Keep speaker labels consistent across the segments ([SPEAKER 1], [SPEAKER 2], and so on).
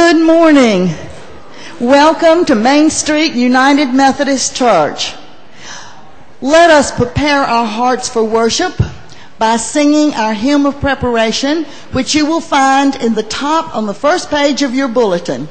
[SPEAKER 1] Good morning. Welcome to Main Street United Methodist Church. Let us prepare our hearts for worship by singing our hymn of preparation, which you will find in the top on the first page of your bulletin.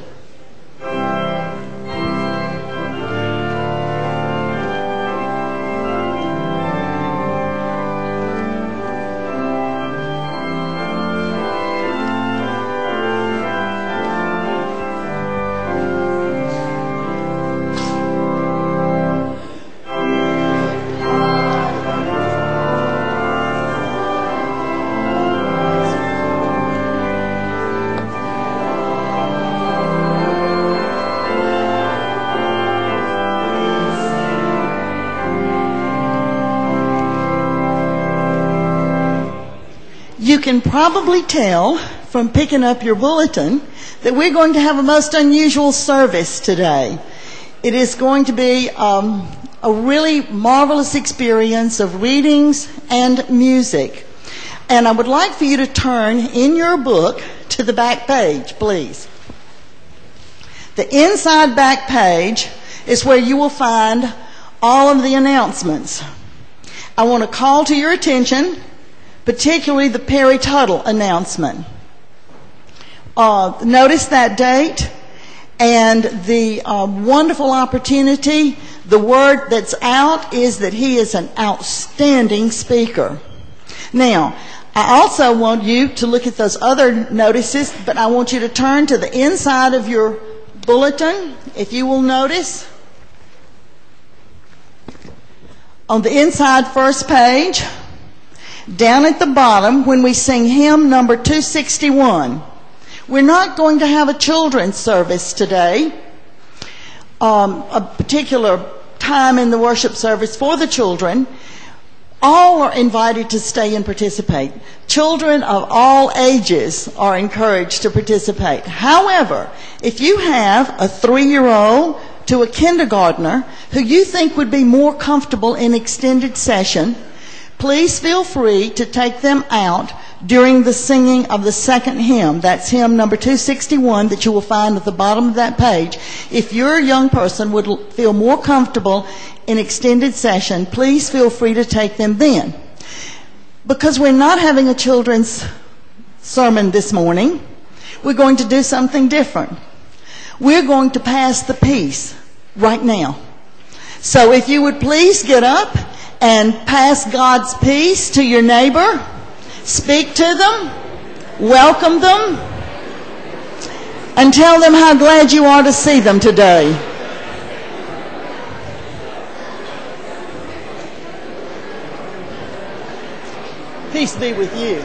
[SPEAKER 1] You can probably tell from picking up your bulletin that we're going to have a most unusual service today. It is going to be a really marvelous experience of readings and music. And I would like for you to turn in your book to the back page, please. The inside back page is where you will find all of the announcements. I want to call to your attention particularly the Perry Tuttle announcement. Notice that date and the wonderful opportunity. The word that's out is that he is an outstanding speaker. Now, I also want you to look at those other notices, but I want you to turn to the inside of your bulletin, if you will notice. On the inside first page, down at the bottom, when we sing hymn number 261, we're not going to have a children's service today, a particular time in the worship service for the children. All are invited to stay and participate. Children of all ages are encouraged to participate. However, if you have a 3-year-old to a kindergartner who you think would be more comfortable in extended session, please feel free to take them out during the singing of the second hymn. That's hymn number 261 that you will find at the bottom of that page. If your young person would feel more comfortable in extended session, please feel free to take them then. Because we're not having a children's sermon this morning, we're going to do something different. We're going to pass the peace right now. So if you would please get up and pass God's peace to your neighbor. Speak to them, welcome them, and tell them how glad you are to see them today. Peace be with you.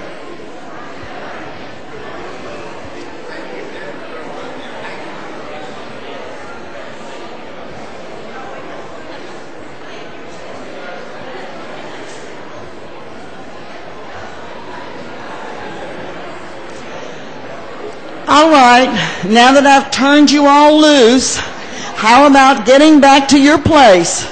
[SPEAKER 1] All right, now that I've turned you all loose, how about getting back to your place?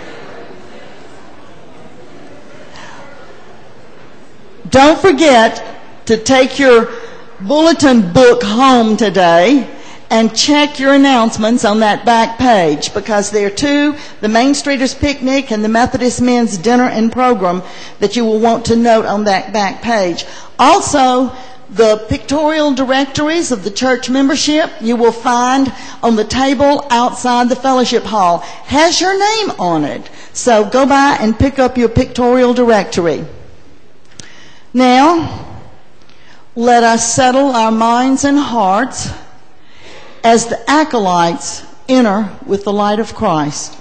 [SPEAKER 1] Don't forget to take your bulletin book home today and check your announcements on that back page, because there are two, the Main Streeters Picnic and the Methodist Men's Dinner and Program, that you will want to note on that back page. Also, the pictorial directories of the church membership you will find on the table outside the fellowship hall. Has your name on it. So go by and pick up your pictorial directory. Now, let us settle our minds and hearts as the acolytes enter with the light of Christ.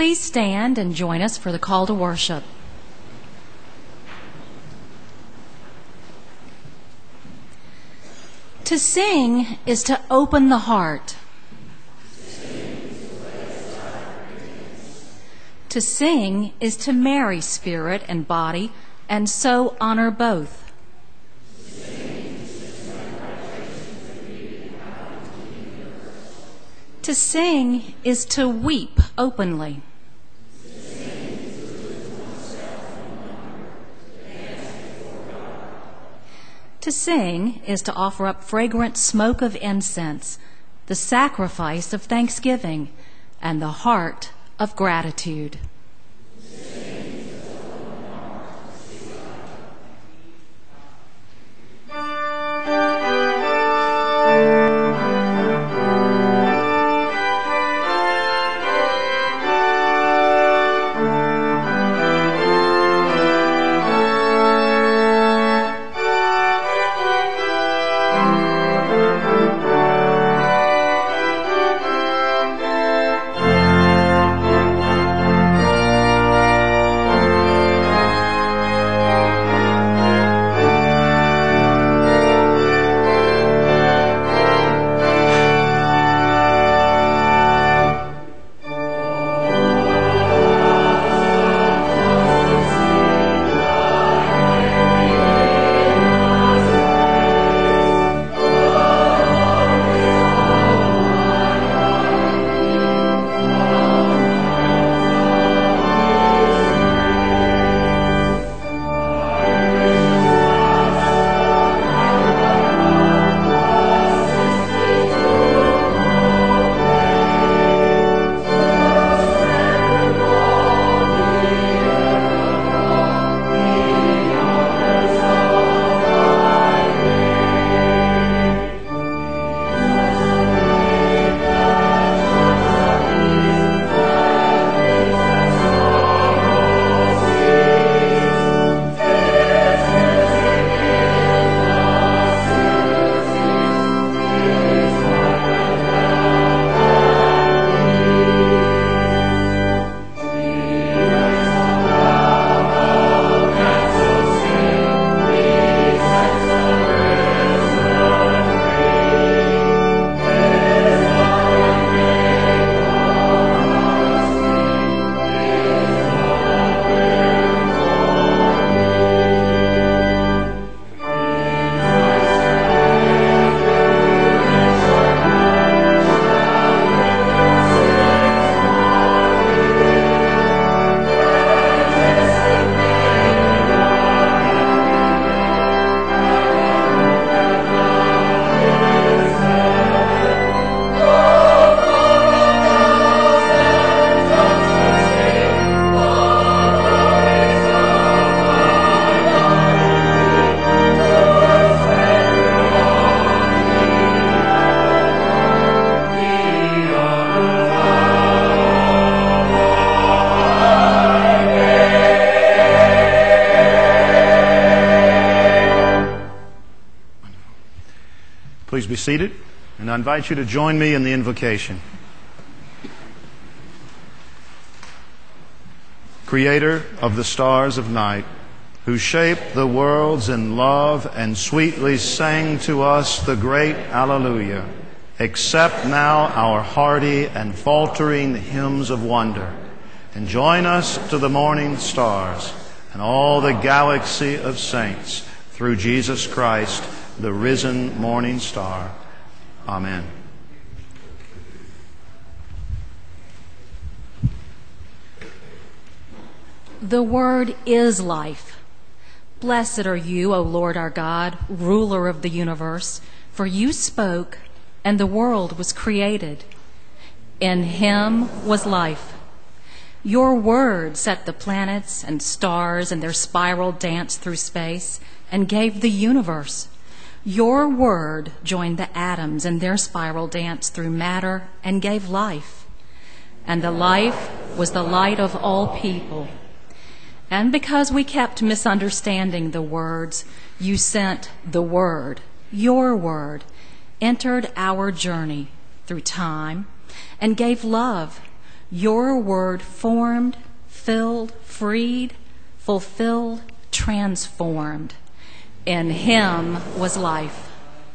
[SPEAKER 2] Please stand and join us for the call to worship. To sing is to open the heart. To sing is to marry spirit and body, and so honor both. To sing is to weep openly. To sing is to offer up fragrant smoke of incense, the sacrifice of thanksgiving, and the heart of gratitude.
[SPEAKER 3] Please be seated, and I invite you to join me in the invocation. Creator of the stars of night, who shaped the worlds in love and sweetly sang to us the great Alleluia, accept now our hearty and faltering hymns of wonder, and join us to the morning stars and all the galaxy of saints through Jesus Christ, the risen morning star. Amen.
[SPEAKER 2] The Word is life. Blessed are you, O Lord our God, ruler of the universe, for you spoke, and the world was created. In him was life. Your word set the planets and stars in their spiral dance through space and gave the universe. Your word joined the atoms in their spiral dance through matter and gave life. And the life was the light of all people. And because we kept misunderstanding the words, you sent the Word, your word, entered our journey through time and gave love, Your word formed, filled, freed, fulfilled, transformed. In him was life.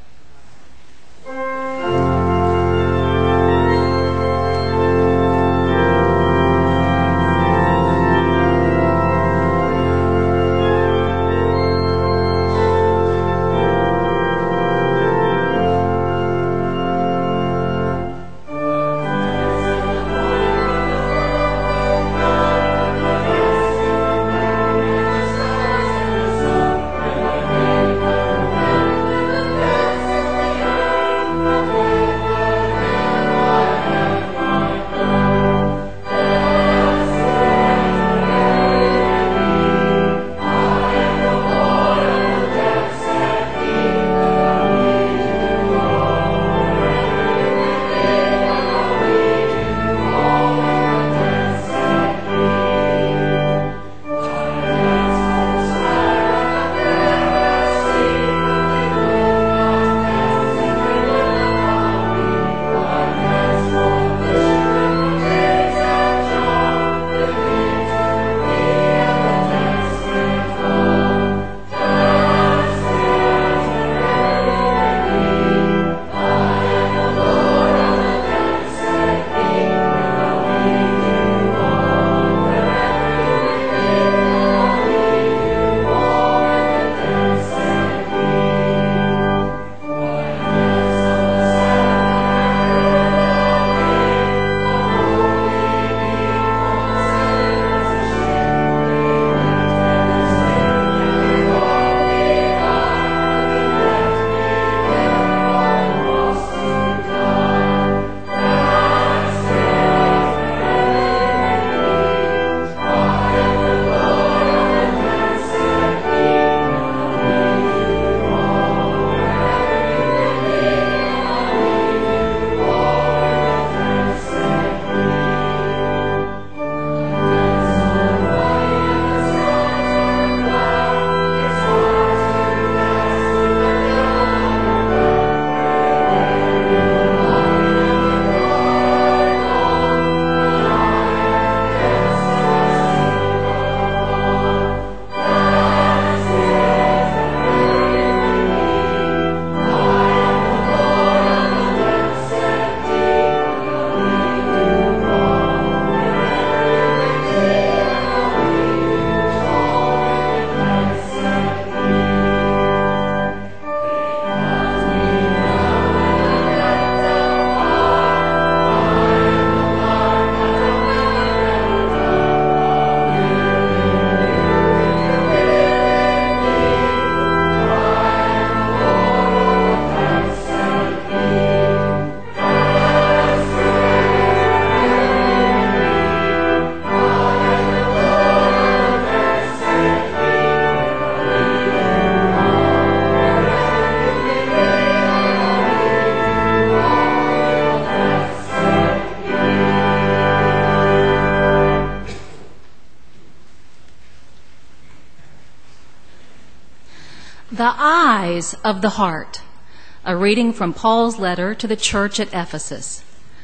[SPEAKER 2] The eyes of the heart. A reading from Paul's letter to the church at Ephesus.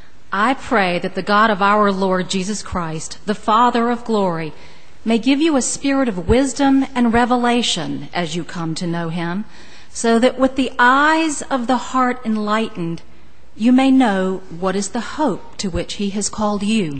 [SPEAKER 2] I pray that the God of our Lord Jesus Christ, the Father of glory, may give you a spirit of wisdom and revelation as you come to know him, so that with the eyes of the heart enlightened, you may know what is the hope to which he has called you.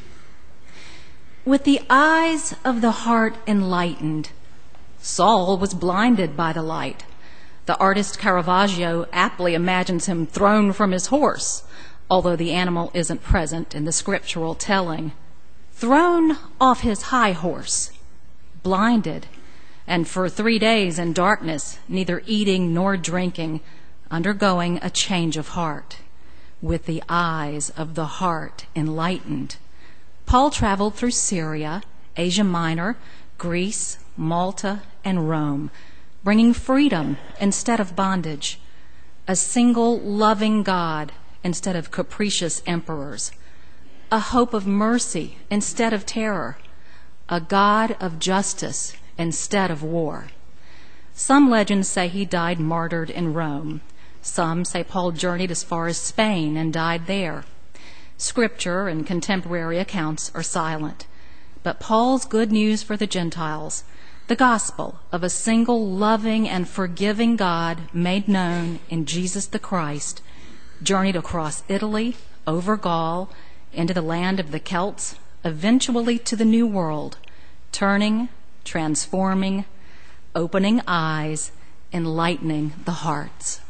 [SPEAKER 2] With the eyes of the heart enlightened, Saul was blinded by the light. The artist Caravaggio aptly imagines him thrown from his horse, although the animal isn't present in the scriptural telling. Thrown off his high horse, blinded, and for 3 days in darkness, neither eating nor drinking, undergoing a change of heart. With the eyes of the heart enlightened, Paul traveled through Syria, Asia Minor, Greece, Malta, and Rome, bringing freedom instead of bondage, a single loving God instead of capricious emperors, a hope of mercy instead of terror, a God of justice instead of war. Some legends say he died martyred in Rome. Some say Paul journeyed as far as Spain and died there. Scripture and contemporary accounts are silent, but Paul's good news for the Gentiles, the gospel of a single loving and forgiving God made known in Jesus the Christ, journeyed across Italy, over Gaul, into the land of the Celts, eventually to the New World, turning, transforming, opening eyes, enlightening the hearts.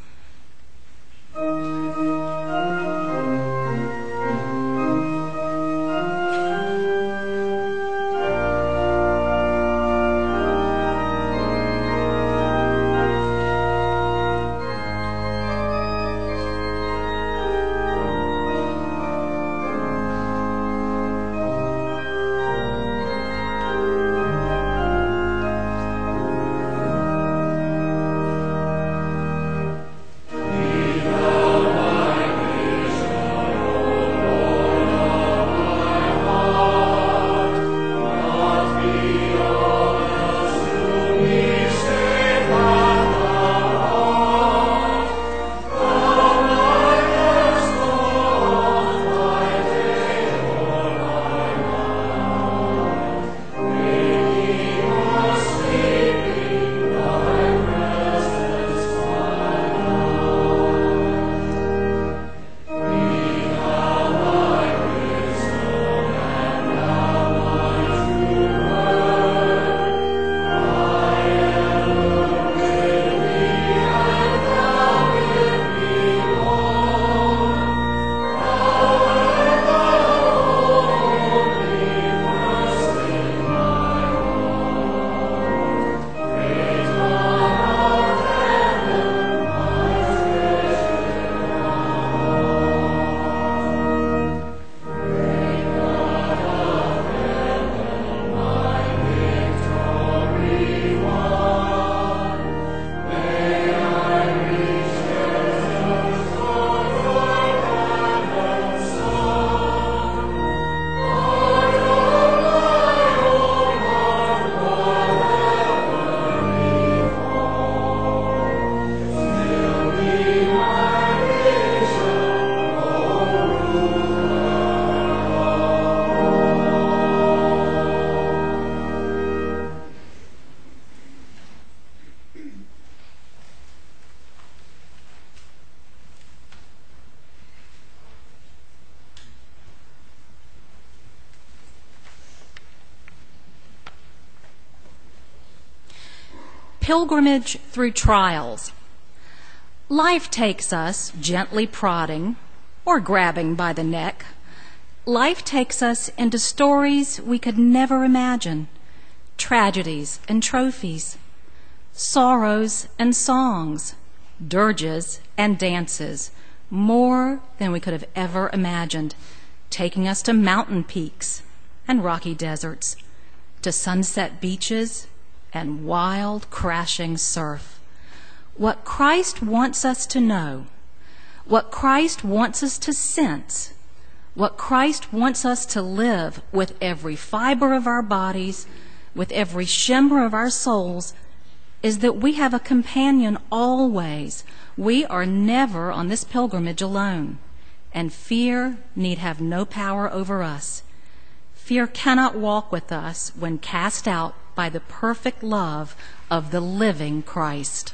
[SPEAKER 2] Pilgrimage through trials. Life takes us gently prodding or grabbing by the neck. Life takes us into stories we could never imagine, tragedies and trophies, sorrows and songs, dirges and dances, more than we could have ever imagined, taking us to mountain peaks and rocky deserts, to sunset beaches and wild, crashing surf. What Christ wants us to know, what Christ wants us to sense, what Christ wants us to live with every fiber of our bodies, with every shimmer of our souls, is that we have a companion always. We are never on this pilgrimage alone, and fear need have no power over us. Fear cannot walk with us when cast out by the perfect love of the living Christ.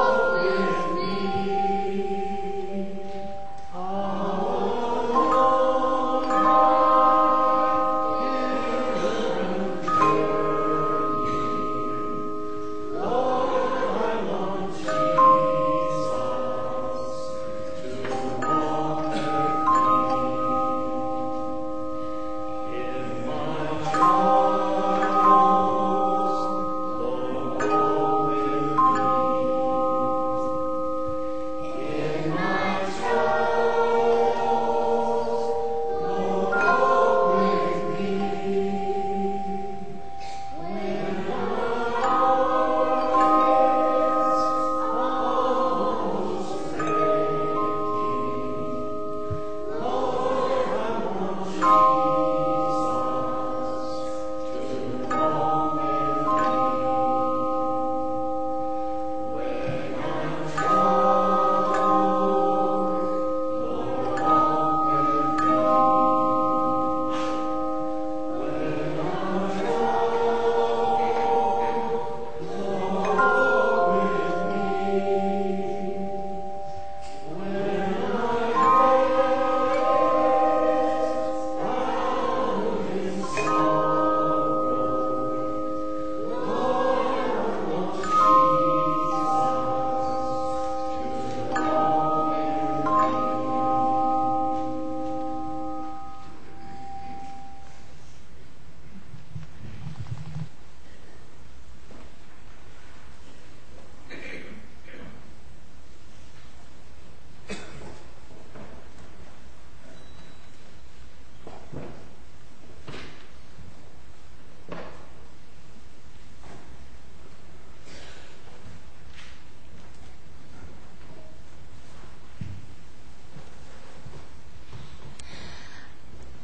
[SPEAKER 4] Oh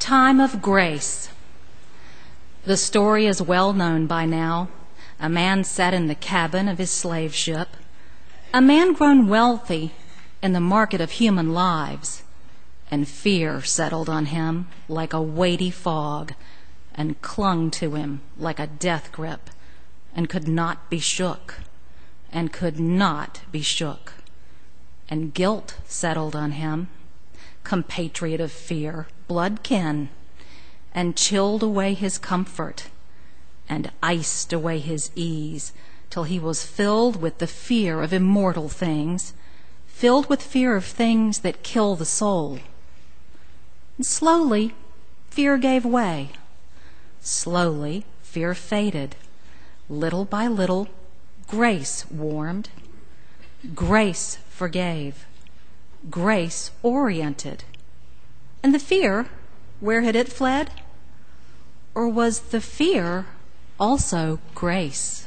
[SPEAKER 2] time of grace. The story is well known by now. A man sat in the cabin of his slave ship, a man grown wealthy in the market of human lives, and fear settled on him like a weighty fog and clung to him like a death grip and could not be shook, and could not be shook. And guilt settled on him, compatriot of fear, blood kin, and chilled away his comfort and iced away his ease till he was filled with the fear of immortal things, filled with fear of things that kill the soul. And slowly, fear gave way. Slowly, fear faded. Little by little, grace warmed. Grace forgave. Grace oriented. And the fear, where had it fled? Or was the fear also grace?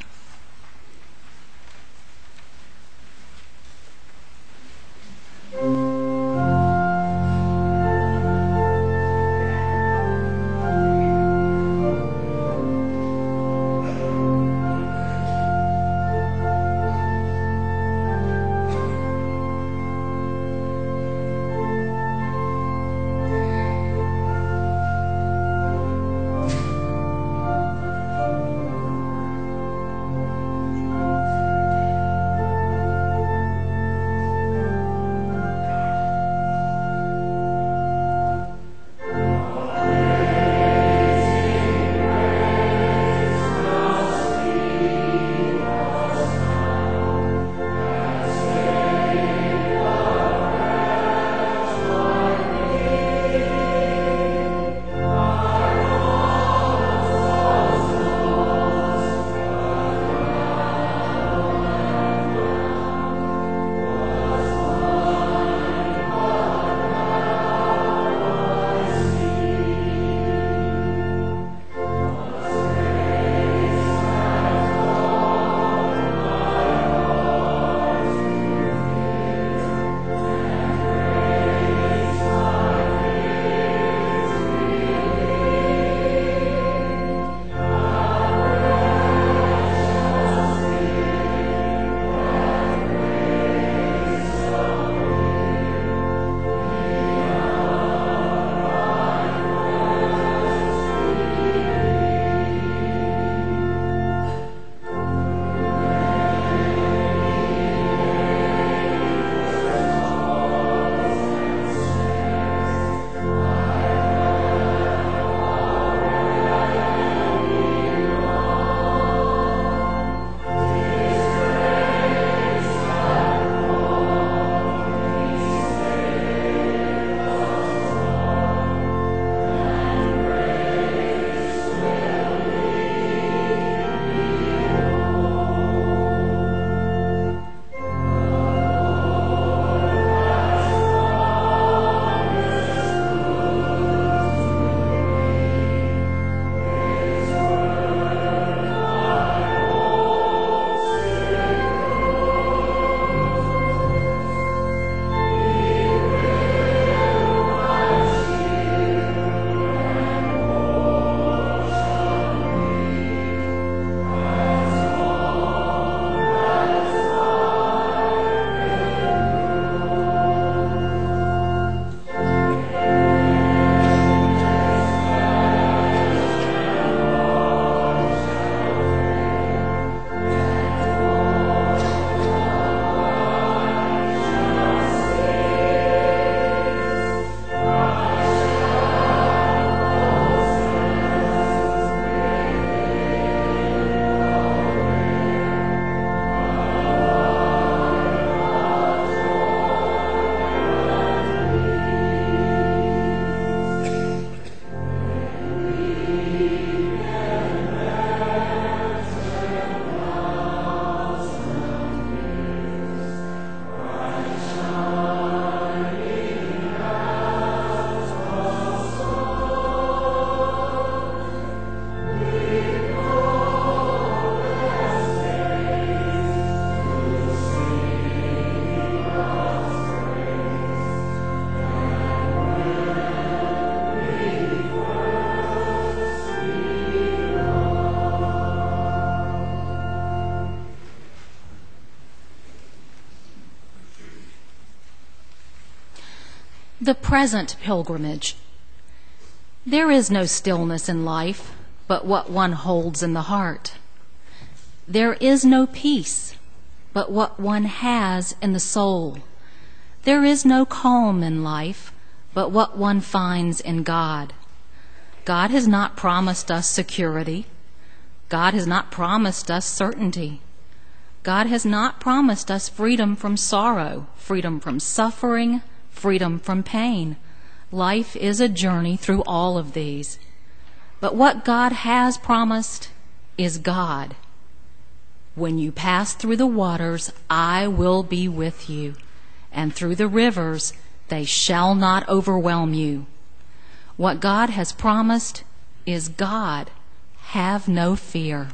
[SPEAKER 2] The present pilgrimage. There is no stillness in life but what one holds in the heart. There is no peace but what one has in the soul. There is no calm in life but what one finds in God. God has not promised us security. God has not promised us certainty. God has not promised us freedom from sorrow, freedom from suffering, freedom from pain. Life is a journey through all of these. But what God has promised is God. When you pass through the waters, I will be with you, and through the rivers, they shall not overwhelm you. What God has promised is God. Have no fear.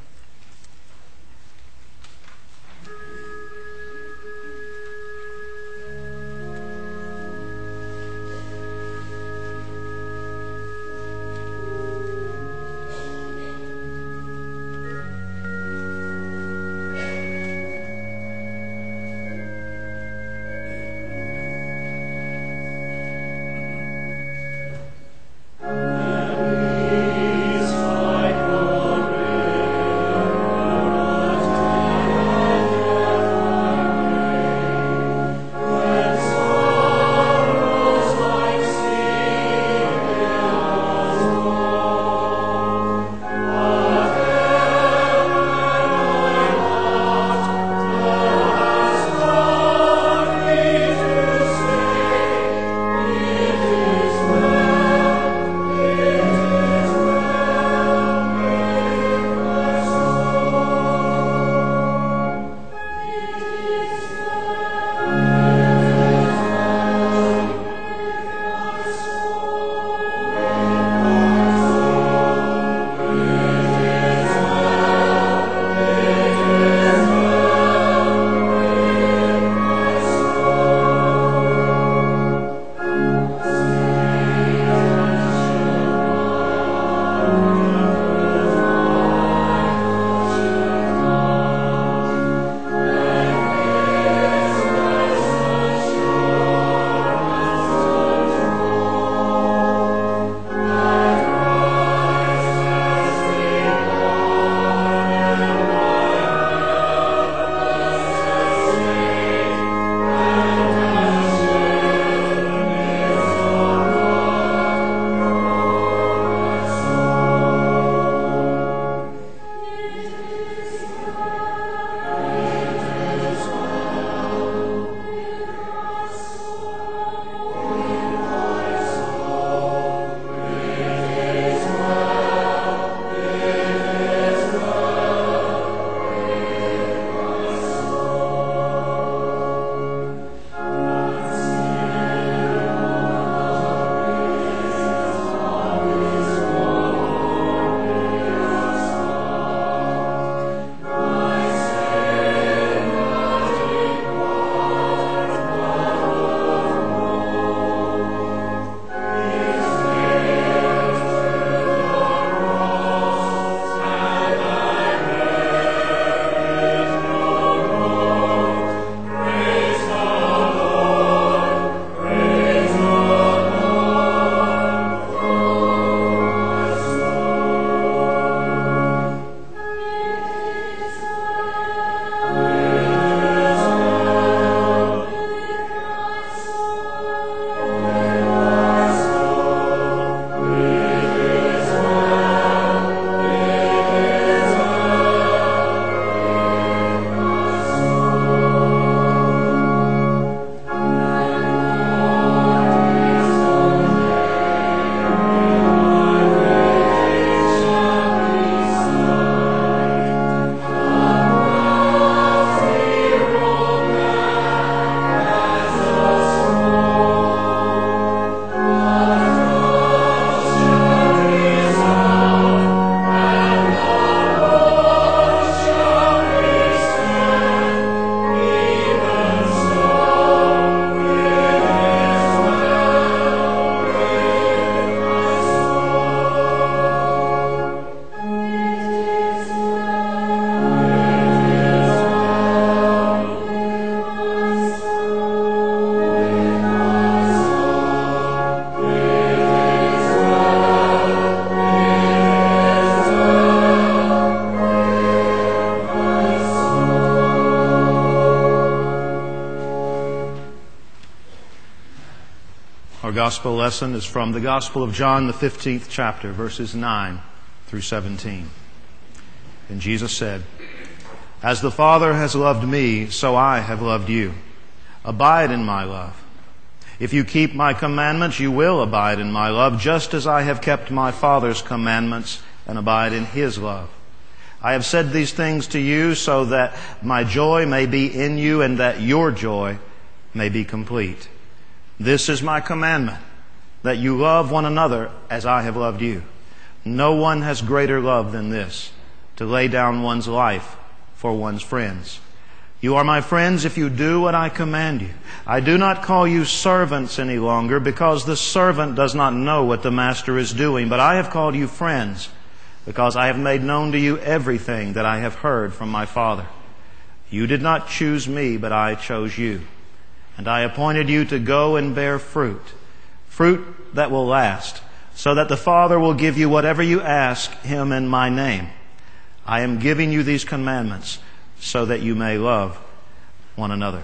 [SPEAKER 3] gospel lesson is from the Gospel of John, the 15th chapter, verses 9 through 17. And Jesus said, "As the Father has loved me, so I have loved you. Abide in my love. If you keep my commandments, you will abide in my love, just as I have kept my Father's commandments and abide in his love. I have said these things to you so that my joy may be in you and that your joy may be complete. This is my commandment, that you love one another as I have loved you. No one has greater love than this, to lay down one's life for one's friends. You are my friends if you do what I command you. I do not call you servants any longer, because the servant does not know what the master is doing, but I have called you friends, because I have made known to you everything that I have heard from my Father. You did not choose me, but I chose you. And I appointed you to go and bear fruit that will last, so that the Father will give you whatever you ask him in my name. I am giving you these commandments so that you may love one another."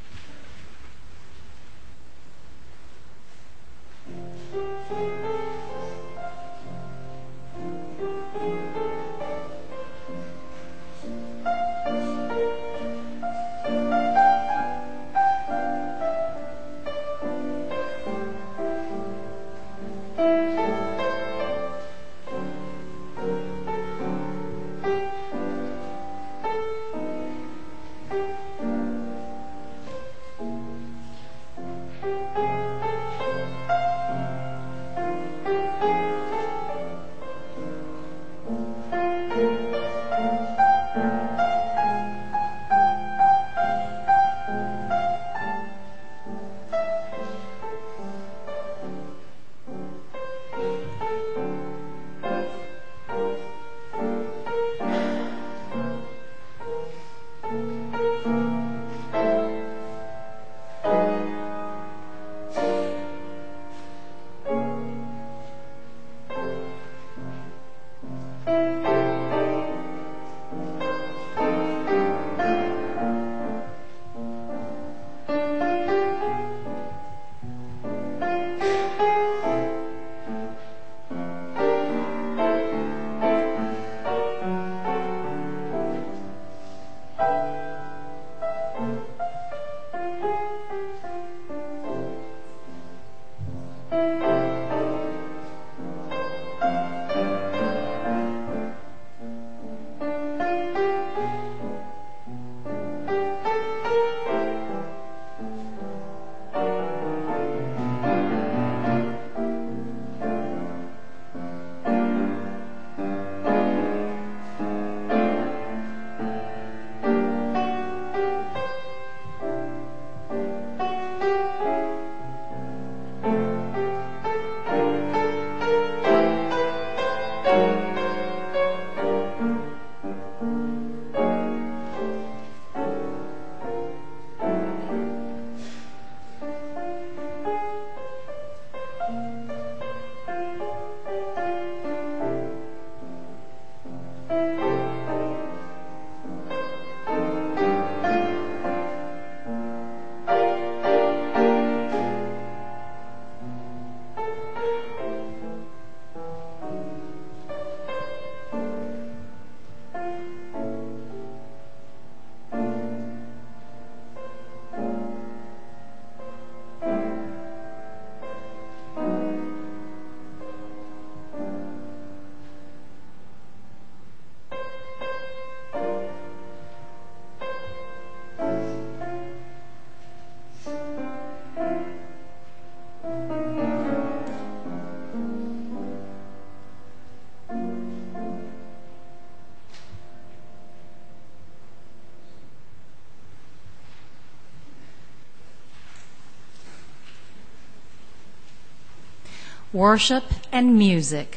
[SPEAKER 2] Worship and music.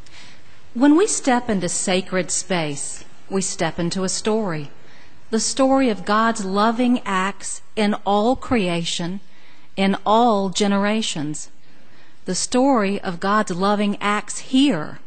[SPEAKER 2] When we step into sacred space, we step into a story. The story of God's loving acts in all creation, in all generations. The story of God's loving acts here.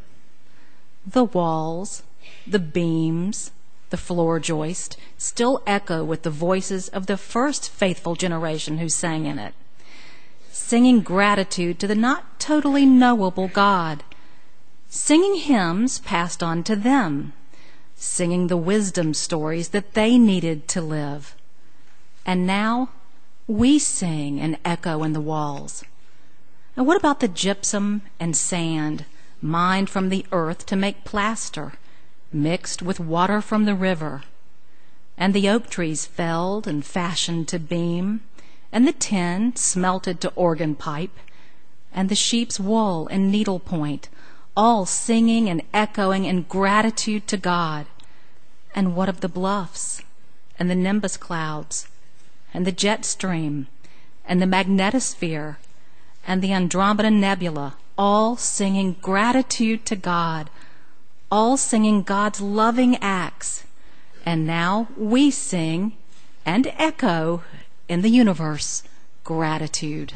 [SPEAKER 2] The walls, the beams, the floor joist still echo with the voices of the first faithful generation who sang in it. singing gratitude to the not totally knowable God, singing hymns passed on to them, singing the wisdom stories that they needed to live. And now we sing and echo in the walls. And what about the gypsum and sand mined from the earth to make plaster, mixed with water from the river, and the oak trees felled and fashioned to beam, and the tin smelted to organ pipe, and the sheep's wool and needlepoint, all singing and echoing in gratitude to God? And what of the bluffs, and the nimbus clouds, and the jet stream, and the magnetosphere, and the Andromeda Nebula, all singing gratitude to God, all singing God's loving acts? And now we sing and echo in the universe gratitude.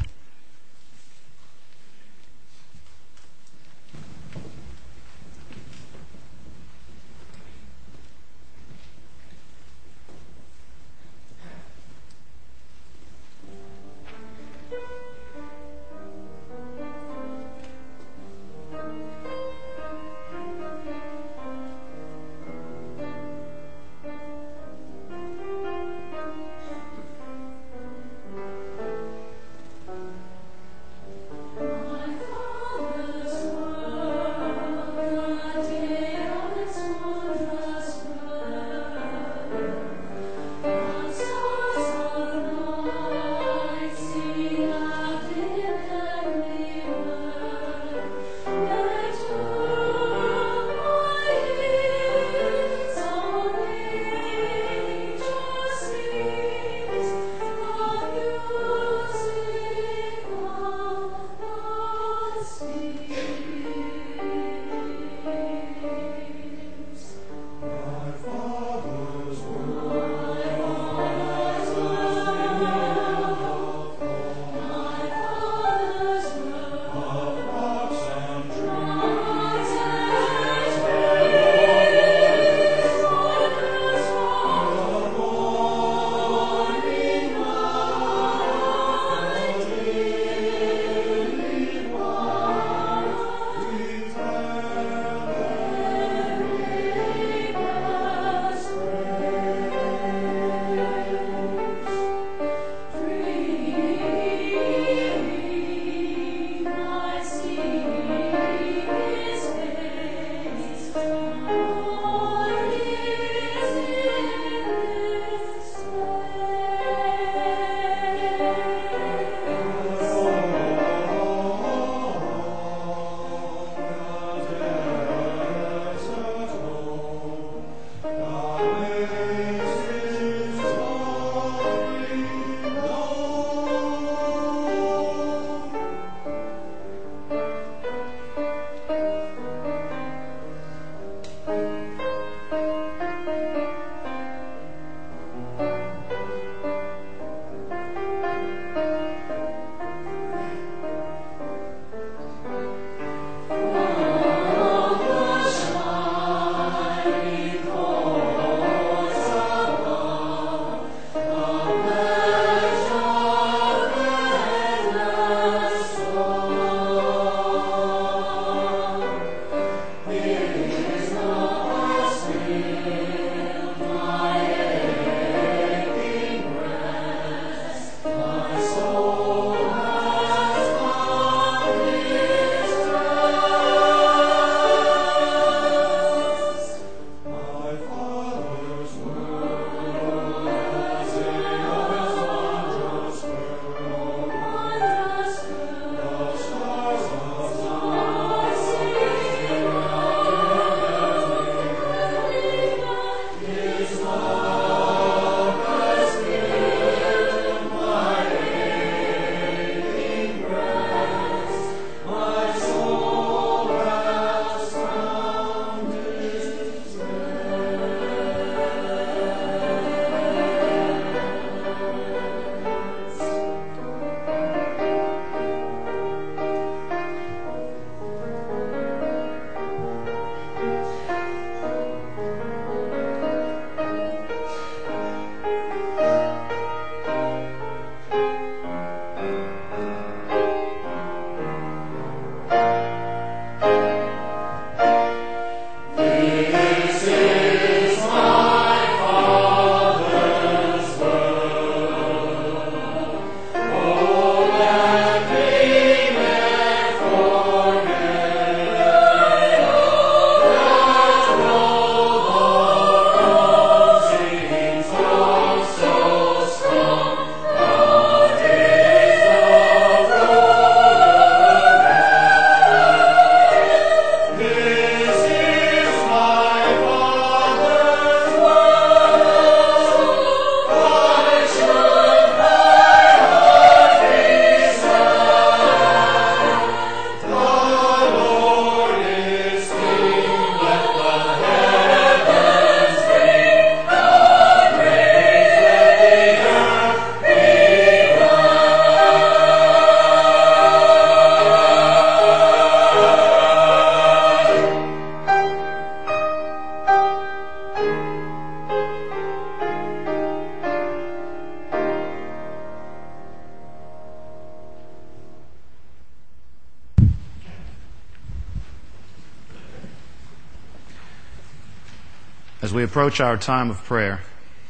[SPEAKER 3] As we approach our time of prayer,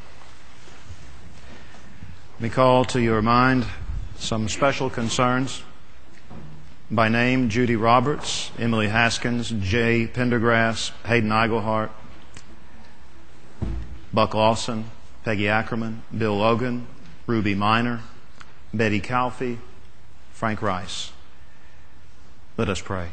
[SPEAKER 3] let me call to your mind some special concerns. By name, Judy Roberts, Emily Haskins, Jay Pendergrass, Hayden Eigelhart, Buck Lawson, Peggy Ackerman, Bill Logan, Ruby Miner, Betty Calfee, Frank Rice. Let us pray.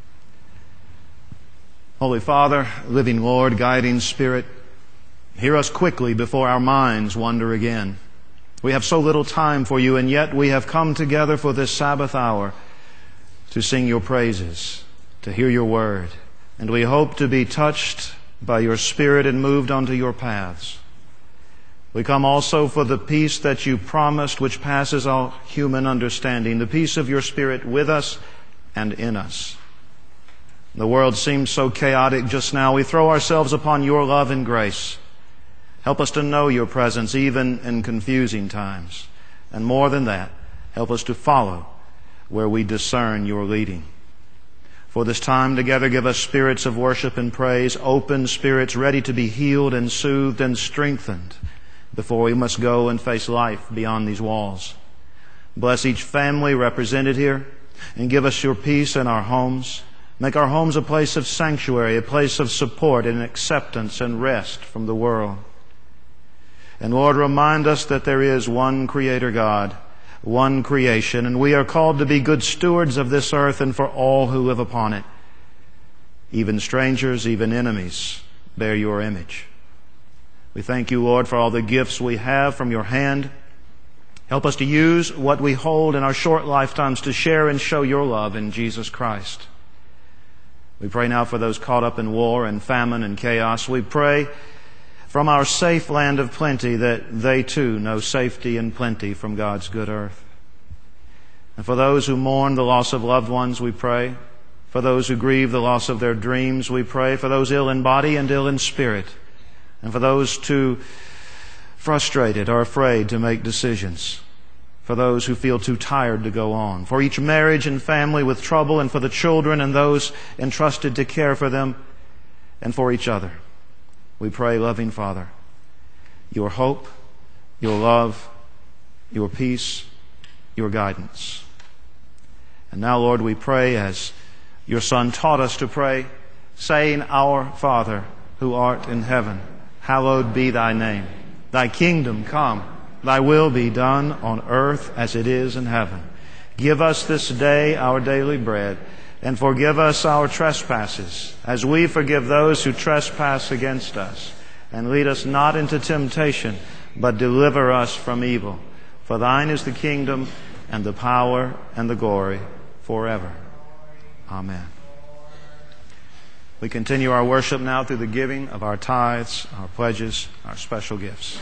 [SPEAKER 3] Holy Father, living Lord, guiding Spirit, hear us quickly before our minds wander again. We have so little time for you, and yet we have come together for this Sabbath hour to sing your praises, to hear your word, and we hope to be touched by your Spirit and moved onto your paths. We come also for the peace that you promised, which passes all human understanding, the peace of your Spirit with us and in us. The world seems so chaotic just now. We throw ourselves upon your love and grace. Help us to know your presence even in confusing times. And more than that, help us to follow where we discern your leading. For this time together, give us spirits of worship and praise, open spirits ready to be healed and soothed and strengthened before we must go and face life beyond these walls. Bless each family represented here and give us your peace in our homes. Make our homes a place of sanctuary, a place of support and acceptance and rest from the world. And Lord, remind us that there is one Creator God, one creation, and we are called to be good stewards of this earth and for all who live upon it. Even strangers, even enemies, bear your image. We thank you, Lord, for all the gifts we have from your hand. Help us to use what we hold in our short lifetimes to share and show your love in Jesus Christ. We pray now for those caught up in war and famine and chaos. We pray from our safe land of plenty that they too know safety and plenty from God's good earth. And for those who mourn the loss of loved ones, we pray. For those who grieve the loss of their dreams, we pray. For those ill in body and ill in spirit. And for those too frustrated or afraid to make decisions. For those who feel too tired to go on. For each marriage and family with trouble, and for the children and those entrusted to care for them, and for each other. We pray, loving Father, your hope, your love, your peace, your guidance. And now, Lord, we pray as your Son taught us to pray, saying, Our Father, who art in heaven, hallowed be thy name. Thy kingdom come, thy will be done on earth as it is in heaven. Give us this day our daily bread, and forgive us our trespasses, as we forgive those who trespass against us. And lead us not into temptation, but deliver us from evil. For thine is the kingdom, and the power, and the glory, forever. Amen. We continue our worship now through the giving of our tithes, our pledges, our special gifts.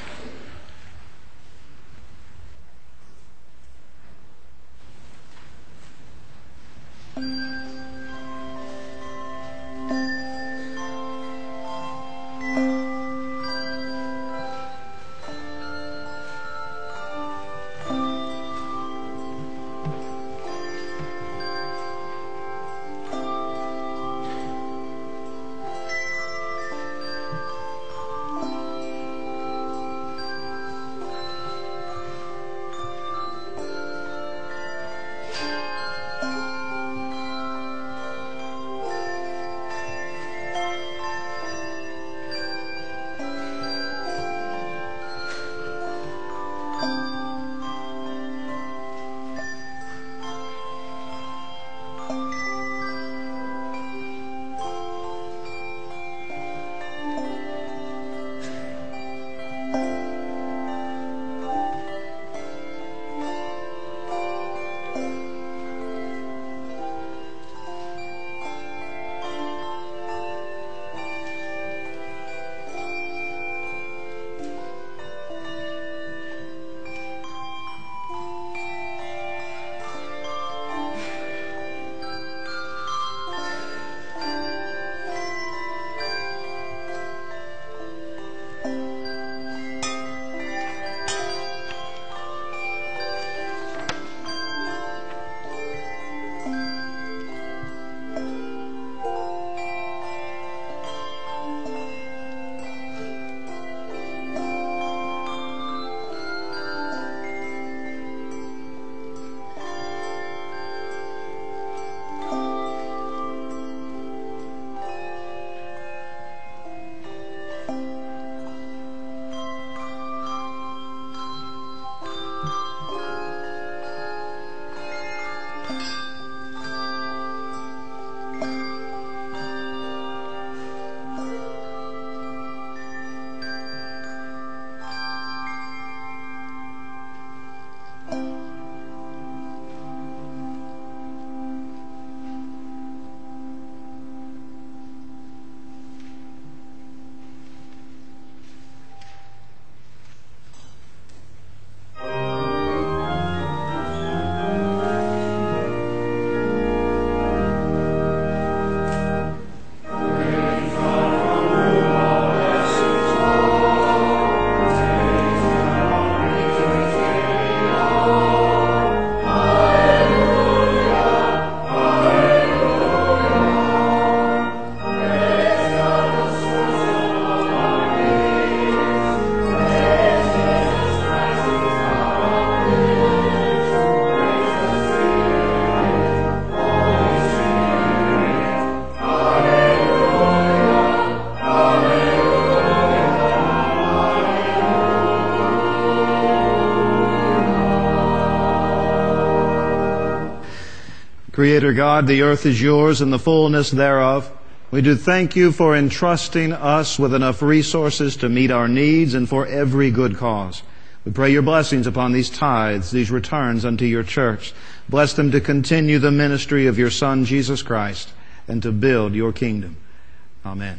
[SPEAKER 3] Creator God, the earth is yours and the fullness thereof. We do thank you for entrusting us with enough resources to meet our needs and for every good cause. We pray your blessings upon these tithes, these returns unto your church. Bless them to continue the ministry of your Son, Jesus Christ, and to build your kingdom. Amen.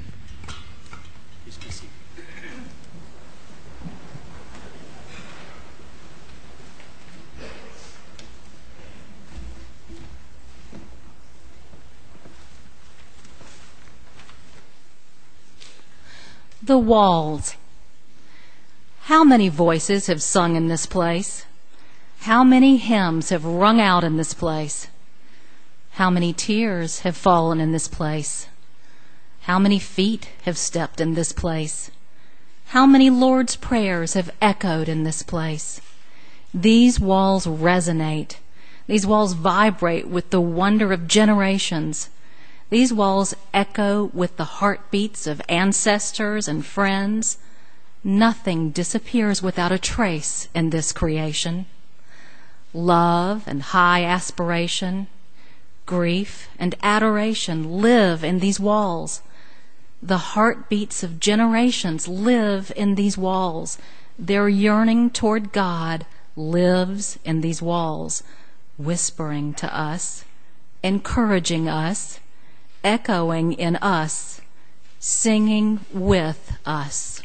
[SPEAKER 2] The walls. How many voices have sung in this place? How many hymns have rung out in this place? How many tears have fallen in this place? How many feet have stepped in this place? How many Lord's prayers have echoed in this place? These walls resonate. These walls vibrate with the wonder of generations. These walls echo with the heartbeats of ancestors and friends. Nothing disappears without a trace in this creation. Love and high aspiration, grief and adoration live in these walls. The heartbeats of generations live in these walls. Their yearning toward God lives in these walls, whispering to us, encouraging us, echoing in us, singing with us.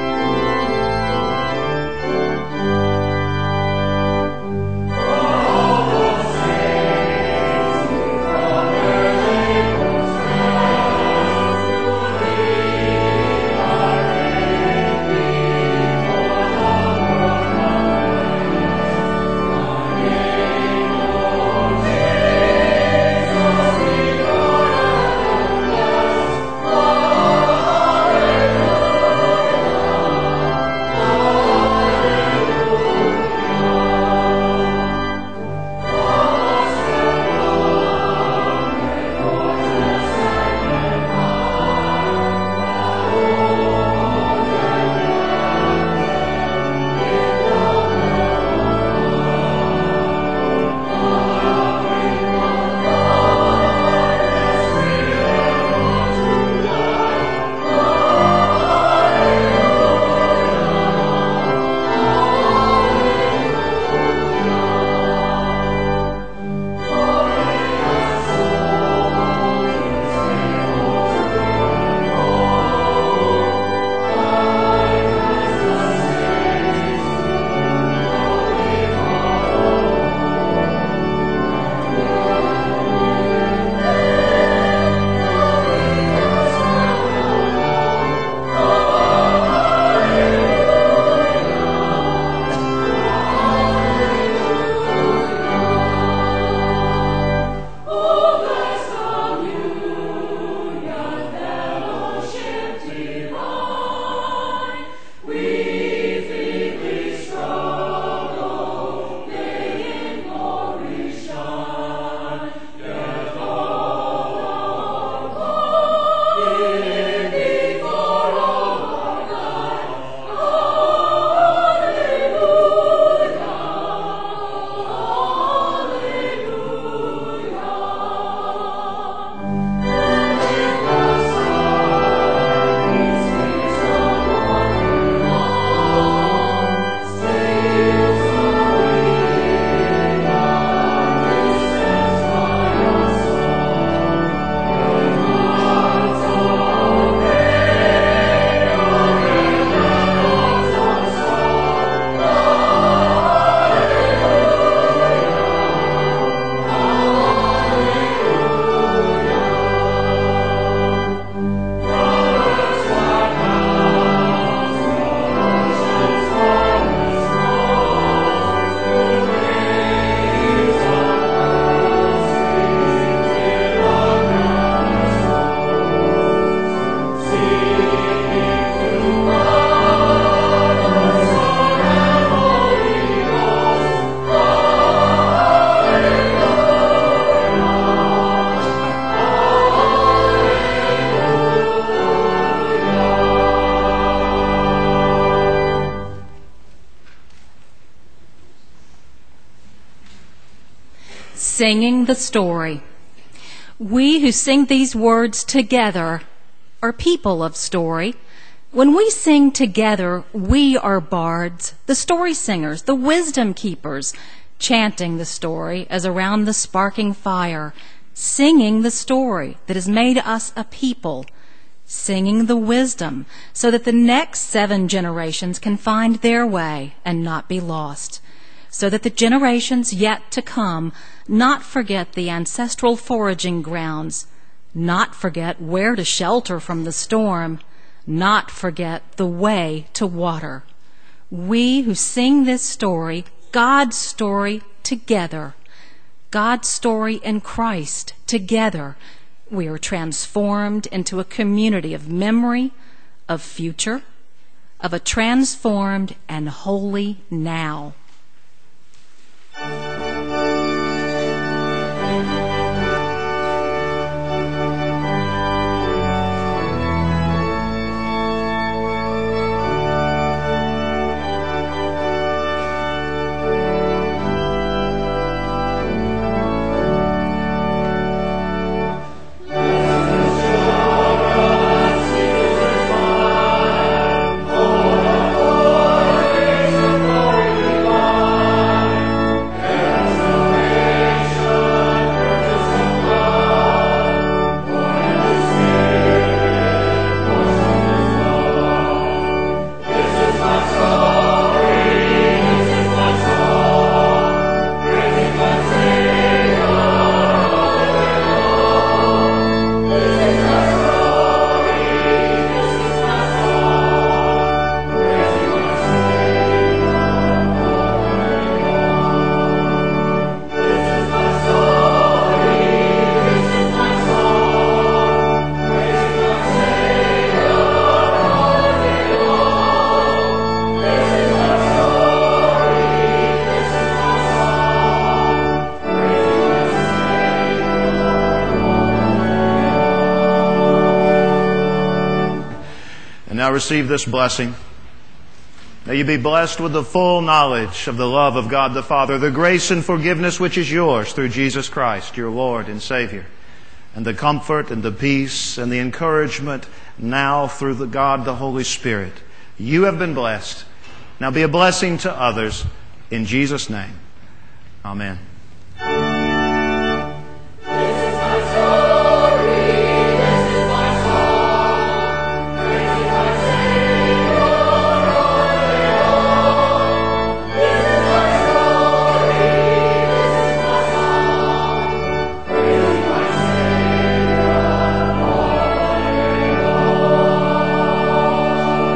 [SPEAKER 4] Oh
[SPEAKER 2] Singing the story. We who sing these words together are people of story. When we sing together, we are bards, the story singers, the wisdom keepers, chanting the story as around the sparking fire, singing the story that has made us a people, singing the wisdom so that the next 7 generations can find their way and not be lost, so that the generations yet to come not forget the ancestral foraging grounds, not forget where to shelter from the storm, not forget the way to water. We who sing this story, God's story, together, God's story in Christ, together, we are transformed into a community of memory, of future, of a transformed and holy now.
[SPEAKER 3] Now receive this blessing. May you be blessed with the full knowledge of the love of God the Father, the grace and forgiveness which is yours through Jesus Christ, your Lord and Savior, and the comfort and the peace and the encouragement now through the God the Holy Spirit. You have been blessed. Now be a blessing to others in Jesus' name. Amen.